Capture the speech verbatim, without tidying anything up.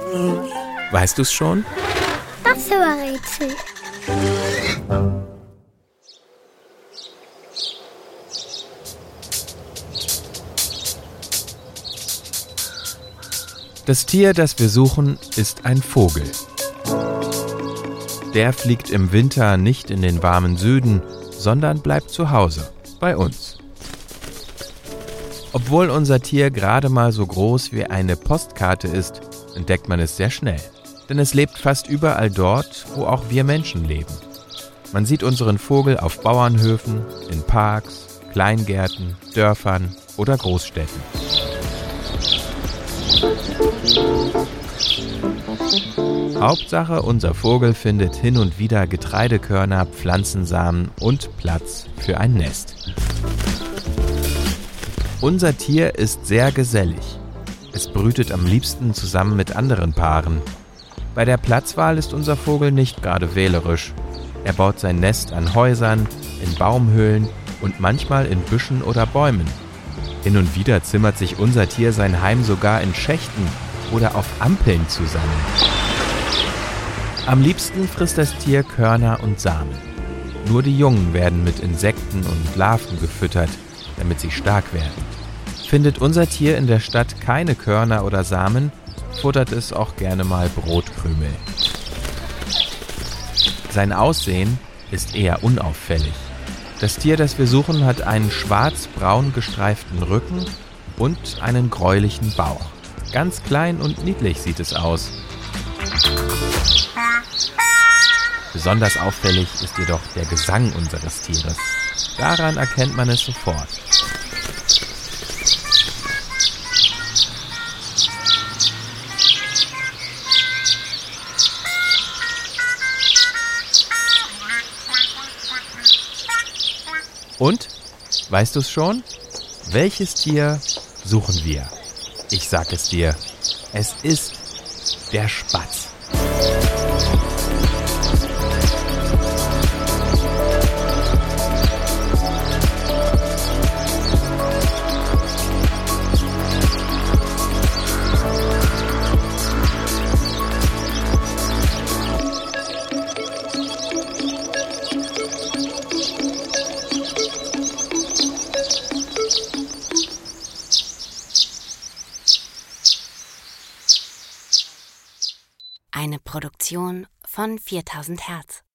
Weißt du's schon? Das war Rätsel. Das Tier, das wir suchen, ist ein Vogel. Der fliegt im Winter nicht in den warmen Süden, sondern bleibt zu Hause, bei uns. Obwohl unser Tier gerade mal so groß wie eine Postkarte ist, entdeckt man es sehr schnell. Denn es lebt fast überall dort, wo auch wir Menschen leben. Man sieht unseren Vogel auf Bauernhöfen, in Parks, Kleingärten, Dörfern oder Großstädten. Hauptsache, unser Vogel findet hin und wieder Getreidekörner, Pflanzensamen und Platz für ein Nest. Unser Tier ist sehr gesellig. Es brütet am liebsten zusammen mit anderen Paaren. Bei der Platzwahl ist unser Vogel nicht gerade wählerisch. Er baut sein Nest an Häusern, in Baumhöhlen und manchmal in Büschen oder Bäumen. Hin und wieder zimmert sich unser Tier sein Heim sogar in Schächten oder auf Ampeln zusammen. Am liebsten frisst das Tier Körner und Samen. Nur die Jungen werden mit Insekten und Larven gefüttert, damit sie stark werden. Findet unser Tier in der Stadt keine Körner oder Samen, futtert es auch gerne mal Brotkrümel. Sein Aussehen ist eher unauffällig. Das Tier, das wir suchen, hat einen schwarz-braun gestreiften Rücken und einen gräulichen Bauch. Ganz klein und niedlich sieht es aus. Besonders auffällig ist jedoch der Gesang unseres Tieres. Daran erkennt man es sofort. Und? Weißt du es schon? Welches Tier suchen wir? Ich sag es dir. Es ist der Spatz. Eine Produktion von viertausend Hertz.